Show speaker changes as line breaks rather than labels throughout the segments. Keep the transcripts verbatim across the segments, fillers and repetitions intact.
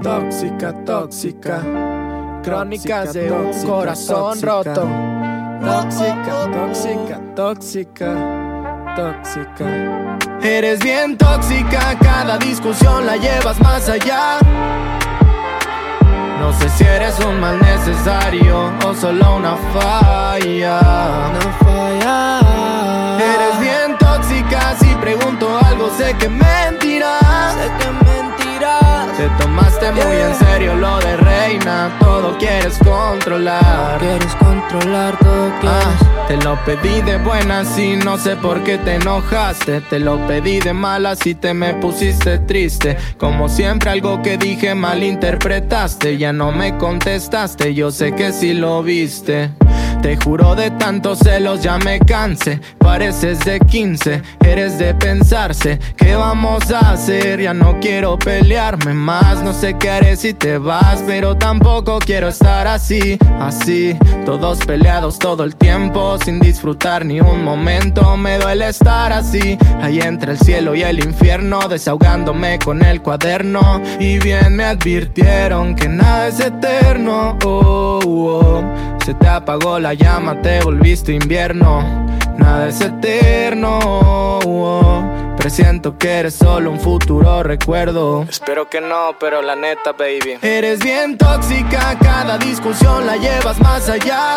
tóxica, tóxica.
Crónicas de un corazón roto.
Tóxica, tóxica, tóxica, tóxica.
Eres bien tóxica, cada discusión la llevas más allá. No sé si eres un mal necesario o solo una falla.
Una falla.
Eres bien tóxica, si pregunto algo sé que mentirás.
Sé que mentirás.
Te tomaste muy
Yeah.
en serio lo de reina, todo quieres controlar.
Quieres controlar, todo quieres.
Ah, te lo pedí de buenas y no sé por qué te enojaste. Te lo pedí de malas y te me pusiste triste. Como siempre algo que dije malinterpretaste. Ya no me contestaste, yo sé que sí lo viste. Te juro de tantos celos ya me cansé. Pareces de quince, eres de pensarse. ¿Qué vamos a hacer? Ya no quiero pelearme más. No sé qué haré si te vas, pero tampoco quiero estar así, así. Todos peleados todo el tiempo, sin disfrutar ni un momento. Me duele estar así, ahí entre el cielo y el infierno, desahogándome con el cuaderno. Y bien me advirtieron que nada es eterno. Oh, oh. Se te apagó la llama, te volviste invierno. Nada es eterno. Oh, oh. Presiento que eres solo un futuro recuerdo.
Espero que no, pero la neta, baby.
Eres bien tóxica, cada discusión la llevas más allá.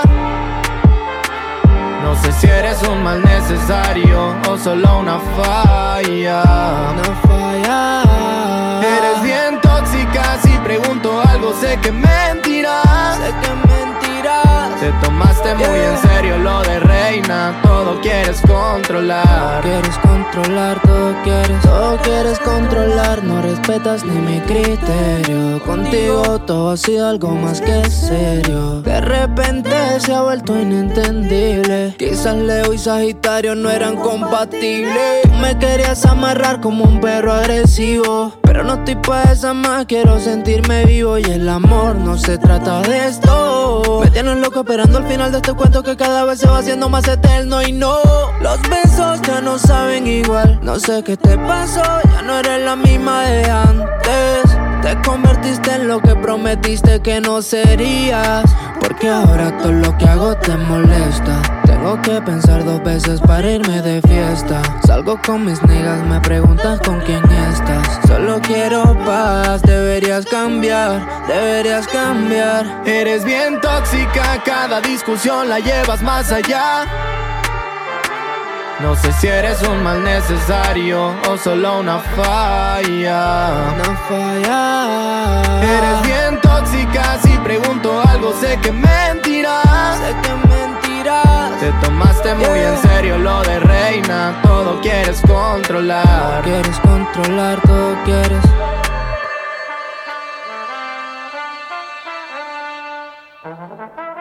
No sé si eres un mal necesario o solo una falla.
Una falla.
Eres bien tóxica, si pregunto algo sé que mentirás.
Sé que mentirás.
Te tomaste muy
Yeah.
en serio lo de reina, todo quieres controlar.
Quieres controlar, todo quieres. Todo quieres controlar, no respetas ni mi criterio. Contigo todo ha sido algo más que serio. De repente se ha vuelto inentendible. Quizás Leo y Sagitario no eran compatibles. Tú me querías amarrar como un perro agresivo, pero no estoy pa' esa más, quiero sentirme vivo. Y el amor no se trata de esto. Me tienes loco esperando el final de este cuento que cada vez se va haciendo más eterno. Y no, los besos ya no saben igual. No sé qué te pasó, ya no eres la misma de antes. Te convertiste en lo que prometiste que no serías. Porque ahora todo lo que hago te molesta. Tengo que pensar dos veces para irme de fiesta. Salgo con mis niggas, me preguntas con quién estás. Solo quiero paz, deberías cambiar, deberías cambiar.
Eres bien tóxica, cada discusión la llevas más allá. No sé si eres un mal necesario o solo una falla.
Una falla.
Eres bien tóxica, si pregunto algo sé que mentirás.
Sé que mentirás.
Te tomaste muy
Yeah.
en serio lo de reina, todo quieres controlar.
Quieres controlar, todo quieres.